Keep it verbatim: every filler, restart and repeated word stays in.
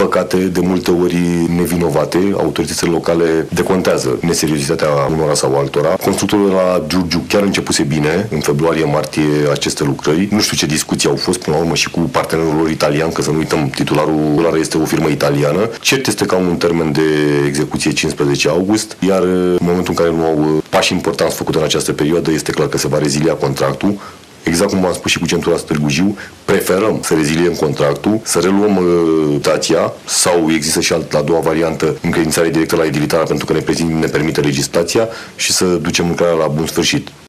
păcate, de multe ori nevinovate, autoritățile locale decontează neseriozitatea unora sau altora. Constructorul de la Giurgiu chiar începuse bine, în februarie-martie, aceste lucrări. Nu știu ce discuții au fost, până la urmă, și cu partenerul lor italian, că să nu uităm, titularul este o firmă italiană. Cert este că au un termen de execuție cincisprezece august, iar în momentul în care nu au pași importanți făcute în această perioadă, este clar că se va rezilia contractul. Exact cum v-am spus și cu centura Târgu Jiu, preferăm să reziliem contractul, să reluăm uh, stația, sau există și alt, a doua variantă, încredințare directă la edilitară, pentru că ne, prezint, ne permite legislația, și să ducem lucrarea la bun sfârșit.